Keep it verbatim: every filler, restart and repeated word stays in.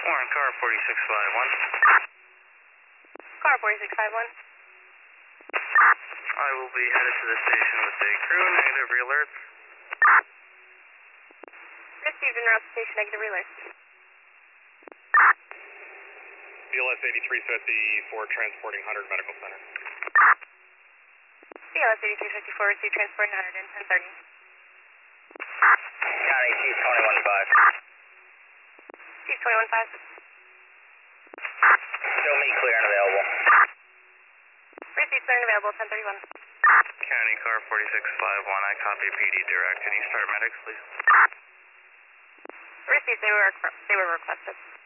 Warren, car forty-six five one. Car forty-six five one. I will be headed to the station with a crew. Negative re-alerts. Received en route to station, negative re-alert. B L S eighty-three fifty for transporting one hundred medical center. B L S eighty-three fifty-four, received transporting one hundred in ten thirty. County Chief twenty-one five. Chief twenty-one five. Show me clear and available. Received clear and available, ten thirty-one. County car forty-six five one, I copy P D direct. Can you start medics, please? Received, they were, they were requested.